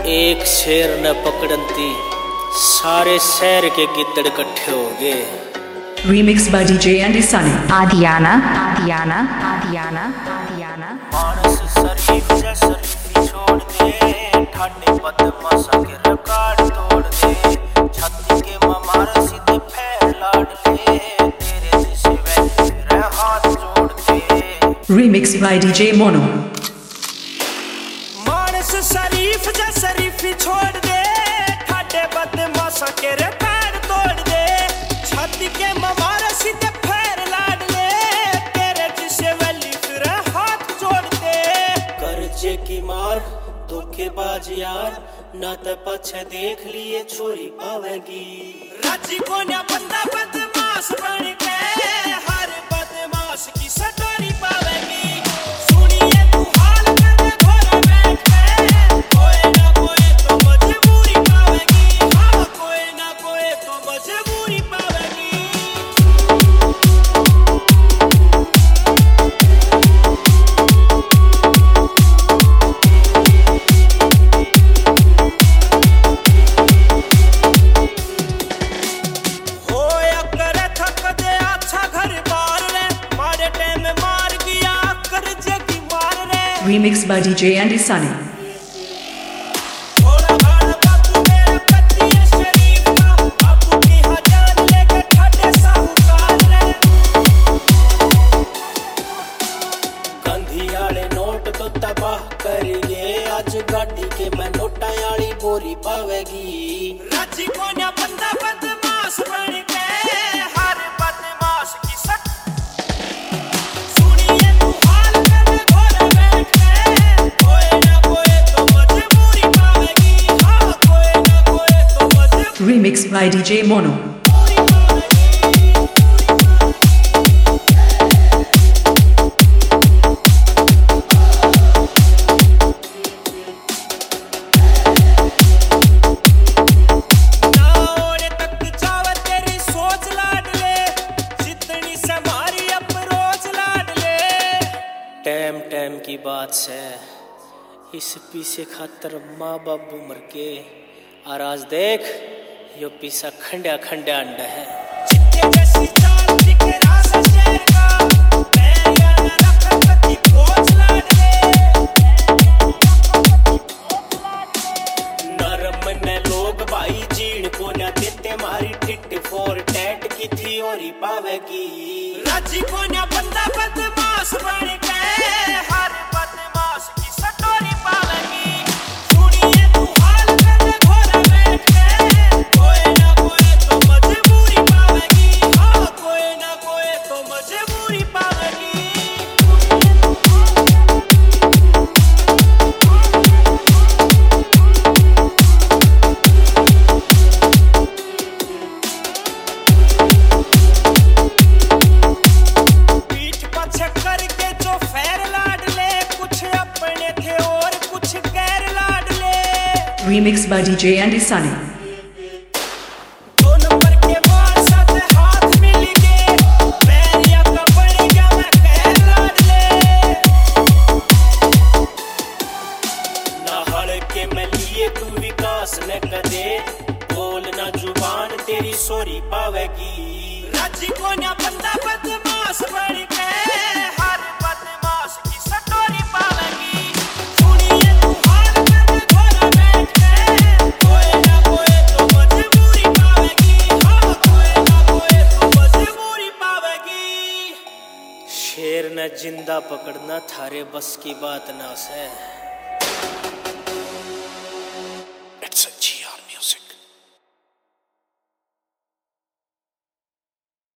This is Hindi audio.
एक शेर न पकड़ती सारे शहर के गिद्दड़ इकट्ठे हो गए। Remix by DJ Andy Sunny. Adiana, Adiana, Adiana, Adiana. मानस शरीफ जा शरीफी छोड़ दे, ठाणे बदमाशा के रिकॉर्ड तोड़ दे, छाती के ममार सीधे पैर लाड़ ले, तेरे दिशे मेरे हाथ जोड़ दे। Remix by DJ Mono. मानस शरीफ जा शरीफी छोड़ दे, ठाणे बदमाशा के रिकॉर्ड तोड़ दे, छाती के ममार सीधे पैर लाड़ ले, तेरे दिशे वैली फिर हाथ जोड़ दे। कर्जे की मार धोखेबाज यार, ना तो पछे देख लिए छोरी पावेगी। राजी को ना बंदा बदमाश बन के, हर बदमाश की सटोरी पावेगी। सुनिए तू हाल कर घोर बैठ के, कोई ना कोई तो मजबूरी पावेगी। हाँ कोई ना कोई तो मजबूरी पावेगी। Remix by DJ Andy Sunny. Note तो तबाह करिए, आज गाड़ी के मैं नोटा वाली बोरी पावेगी। राजी को ना बंदा बदमाश बन के, हर बदमाश की सट। सुनिए तू हाल कर घोर बैठ के, कोई ना कोई तो मजबूरी पावेगी। हाँ कोई ना कोई तो मजबूरी। Remix by DJ Mono. Time की बात है, इस पीछे खातर माँ बाबू मर के, और आज देख यो पीसा खंडा खंडा अंडा है। नरम ने लोग भाई जीण को ना देते, मारी टिट फोर टैट की थ्योरी पावेगी। राजी को ना बंदा बदमाश बन के, हर बदमाश की सटोरी पावेगी। सुनिए तू हाल कर घोर बैठ के, कोई ना कोई तो मजबूरी पावेगी। हाँ कोई ना कोई तो मजबूरी पावेगी। Remix by DJ Andy Sunny. बोलना जुबान तेरी सोरी पावेगी। राजी को ना बंदा बदमाश बन के, हर बदमाश की सटोरी पावेगी। सुनिए तू हाल कर घोर बैठ के, कोई ना कोई तो मजबूरी पावेगी। हाँ कोई ना कोई तो मजबूरी पावेगी। शेर न जिंदा पकड़ना थारे बस की बात ना से।